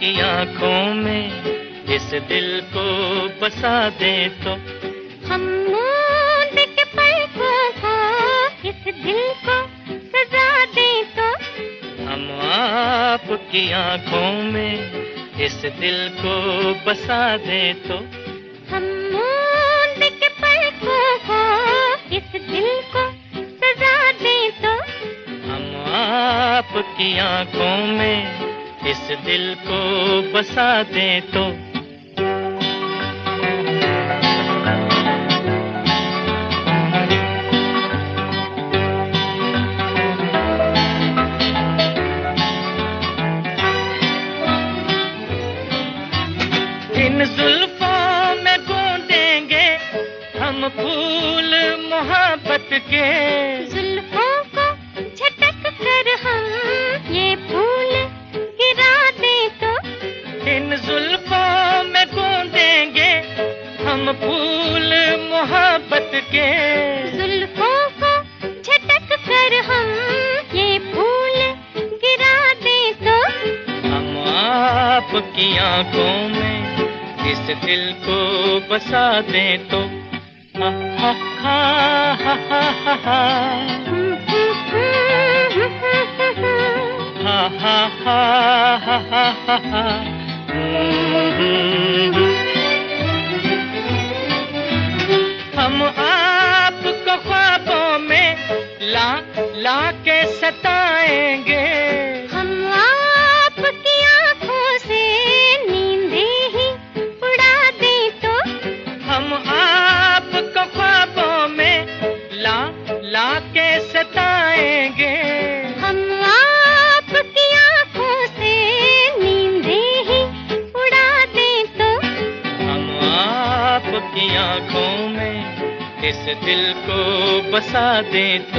आपकी आंखों में इस दिल को बसा दे तो हम मूंद के पलकों को इस दिल को सजा दे तो हम आपकी आंखों में इस दिल को बसा दे तो हम मूंद के पलकों को इस दिल को सजा दे तो हम आपकी आंखों में इस दिल को बसा दे तो इन जुल्फों में गूंदेंगे हम फूल मोहब्बत के। जुल्फों को झटक कर हम ये फूल गिरा दे तो इन जुल्फों में गूंदेंगे हम फूल मोहब्बत के। जुल्फों को झटक कर हम ये फूल गिरा दे तो हम आपकी आंखों में इस दिल को बसा दे तो हा हा हा हा हा हा हा हा हा हा हा। हम आपको ख्वाबों में ला ला के सताएंगे। हम आपकी आंखों से नींदें ही उड़ा दे तो हम आपको ख्वाबों में ला ला के सताएंगे। हम आपकी आंखों से नींदें ही उड़ा दे तो हम आपकी आंखों में इस दिल को बसा दे तो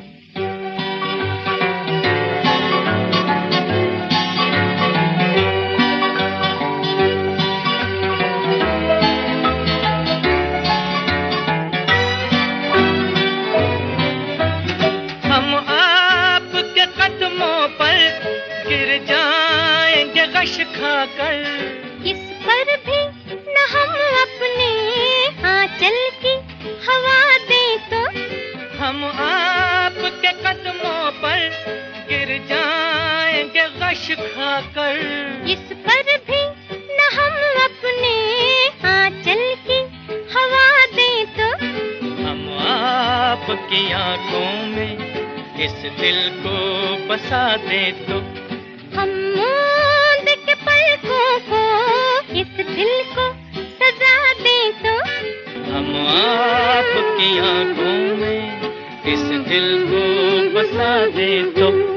हम आपके कदमों पर गिर जाएंगे गश खाकर। इस पर भी न हम अपने आंचल की हवा दे तो हम आपके कदमों पर गिर जाएंगे गश खाकर। इस पर भी न हम अपने आंचल की हवा दे तो हम आपकी आंखों में इस दिल को बसा दे तो हम मूंद के पलकों को इस दिल को सजा दे तो हम आपकी आंखों में इस दिल को बसा दे तो